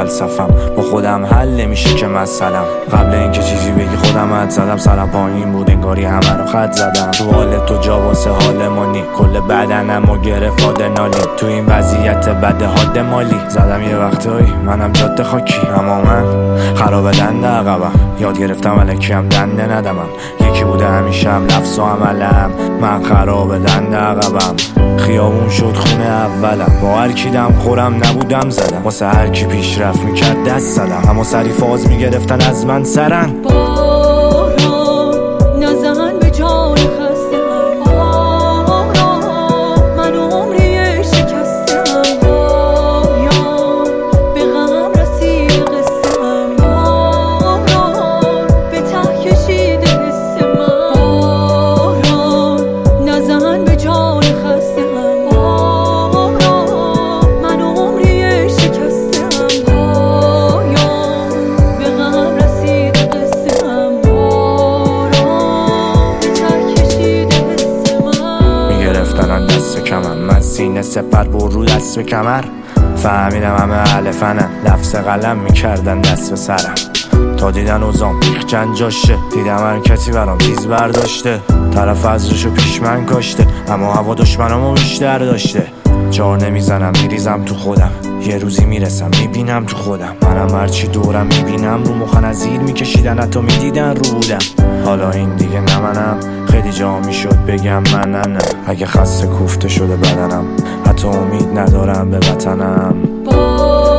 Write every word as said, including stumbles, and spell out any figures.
فلسفم، با خودم حل نمیشه که مثلا قبل اینکه چیزی بگی خودم حد زدم، سرم پایین بود انگاری همه رو خط زدم. تو حال تو جا واسه حال مانی، کل بدنم و گرفت آدرنالین. تو این وضعیت بد حاد مالی زدم یه وقتایی منم جاده خاکی، اما من خراب دنده عقبم. یاد گرفتم الکی هم دنده ندمم، یکی بوده همیشه هم لفظ و عملم. من خراب دنده عقبم، خیابون شد خونه اولم. با هر کی دم خورم نبودم زدم، واسه هر کی پیشرفت میکرد دست زدم. اما سری فاز میگرفتن از من سرن. باران نزن به جان خستم، باران من عمری شکستم، باران به غم رسید قصم، باران به ته کشید حس من. باران نزن به جان خستم، باران من عمری شکستم، باران به غم رسید قصم، باران به ته کشید حس من. میگرفتن دست کمم، من سینه سپر بر رو دست به کمر. فهمیدم همه اهل فنن، لفظ قلم میکردن دست به سرم. تا دیدن اوزام بیخ چند جاشه، دیدم هر کسی برام تیز برداشته. طرف ازشو پیش من کاشته، اما هوا دشمنامو بیشتر داشته. جار نمیزنم میریزم تو خودم، یه روزی میرسم میبینم تو خودم. منم هرچی دورم میبینم رو مخن از زیر میکشیدن، حتی میدیدن رو بودم. حالا این دیگه نه منم، خیلی جا میشد بگم من نه نه. اگه خسته کوفته شده بدنم، حتی امید ندارم به وطنم.